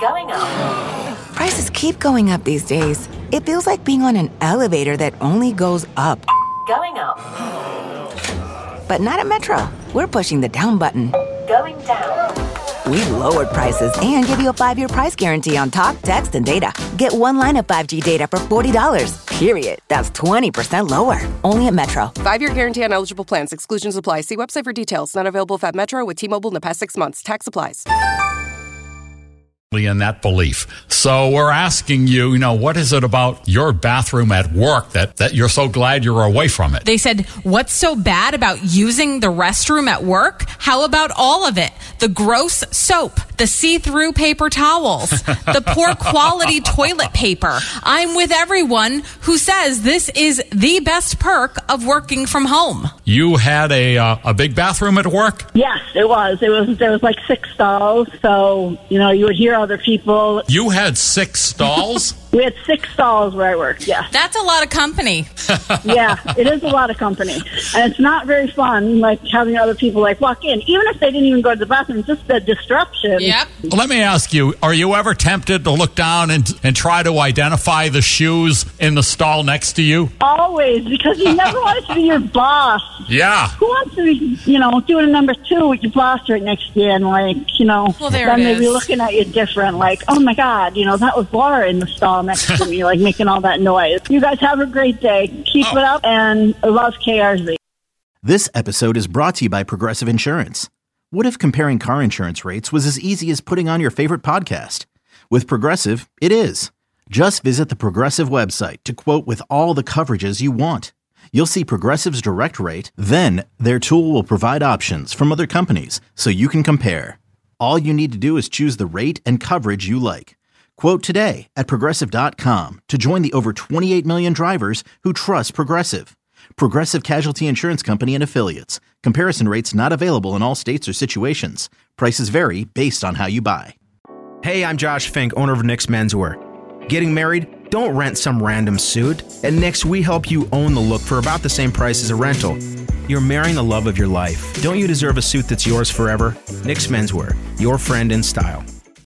Going up. Prices keep going up these days. It feels like being on an elevator that only goes up. Going up. But not at Metro. We're pushing the down button. Going down. We've lowered prices and give you a 5-year price guarantee on talk, text, and data. Get one line of 5G data for $40, period. That's 20% lower. Only at Metro. 5-year guarantee on eligible plans. Exclusions apply. See website for details. Not available at Metro with T-Mobile in the past 6 months. Tax applies. In that belief. So we're asking you, what is it about your bathroom at work that you're so glad you're away from it? They said, what's so bad about using the restroom at work? How about all of it? The gross soap, the see-through paper towels, the poor quality toilet paper. I'm with everyone who says this is the best perk of working from home. You had a big bathroom at work? Yes, it was. There was like 6 stalls, so, you would hear other people. You had 6 stalls? We had 6 stalls where I worked, yes. That's a lot of company. Yeah, it is a lot of company. And it's not very fun, having other people, walk in. Even if they didn't even go to the bathroom, just the disruption. Yep. Well, let me ask you, are you ever tempted to look down and try to identify the shoes in the stall next to you? Always, because you never want it to be your boss. Yeah. Who wants to be, doing a number 2 with your boss right next to you and, well, there then it they'd be is. looking at you different, oh, my God, that was Laura in the stall next to me, making all that noise. You guys have a great day. Keep it up, and I love KRZ. This episode is brought to you by Progressive Insurance. What if comparing car insurance rates was as easy as putting on your favorite podcast? With Progressive, it is. Just visit the Progressive website to quote with all the coverages you want. You'll see Progressive's direct rate, then their tool will provide options from other companies so you can compare. All you need to do is choose the rate and coverage you like. Quote today at Progressive.com to join the over 28 million drivers who trust Progressive. Progressive Casualty Insurance Company and Affiliates. Comparison rates not available in all states or situations. Prices vary based on how you buy. Hey, I'm Josh Fink, owner of Nick's Menswear. Getting married? Don't rent some random suit. At Nick's, we help you own the look for about the same price as a rental. You're marrying the love of your life. Don't you deserve a suit that's yours forever? Nick's Menswear, your friend in style.